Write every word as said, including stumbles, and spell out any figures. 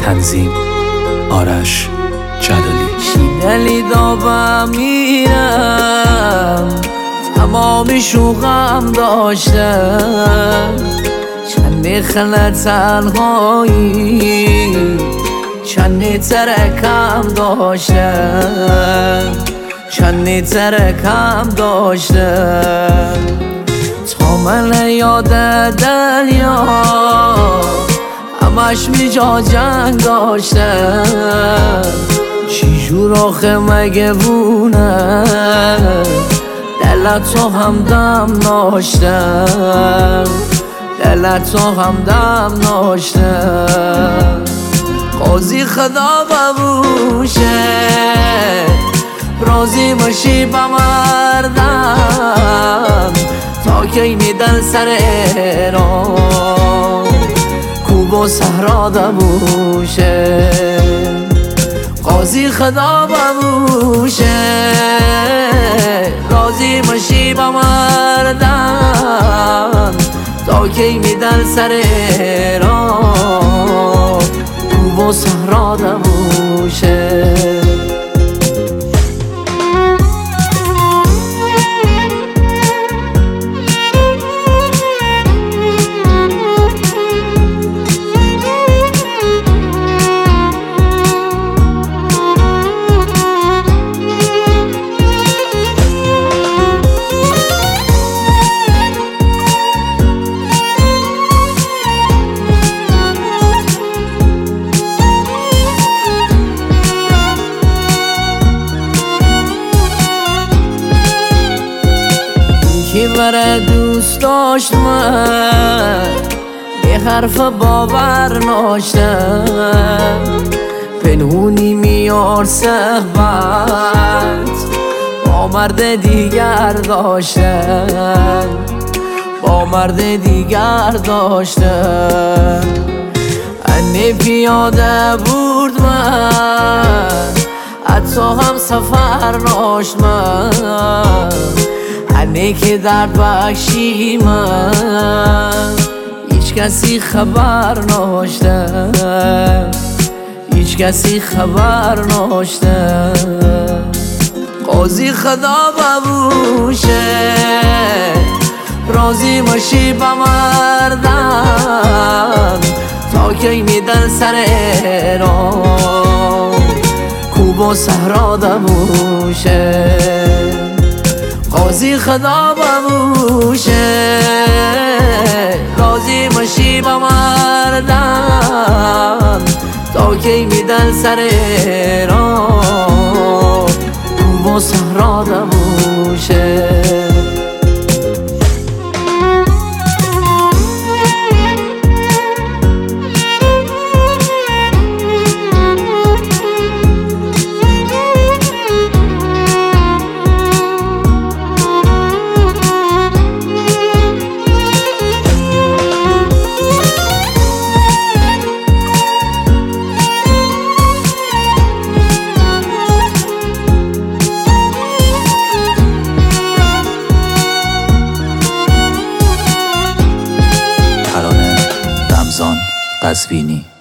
تنظیم آرش جلالی. شیدلی دابم میرم تمام شوقم داشتم، چند خلط تنهایی چند ترکم داشتم، چند ترکم داشتم تا من یاد دریا همش می جا جنگ داشتم. چی جور آخه مگه بونه دلت تو همدم داشتم، دلت تو همدم داشتم. قاضی خدا ببوشه راضی باشی با مردم، تا کی میدن سر ایران کوب و صحرا دبوشه. قاضی خدا ببوشه راضی باشی با مردم، تا کی میدن سر ایران کوب و صحرا دبوشه. کی بره دوست داشت من به حرف باور ناشتم، پنهونی میار صحبت با مرد دیگر داشتم، با مرد دیگر داشتم. انه پیاده بود من حتی هم سفر ناشت من، انه که درد بخشی من هیچ کسی خبر ناشتم، هیچ کسی خبر ناشتم. قاضی خدا ببوشه راضی باشی با مردم، تا کی میدن سر ایران کوب و صحرا دبوشه. قاضی خدا ببوشه راضی باشی با مردم، تا کی میدن سر ایران کوب و صحرا دبوشه. قزوینی.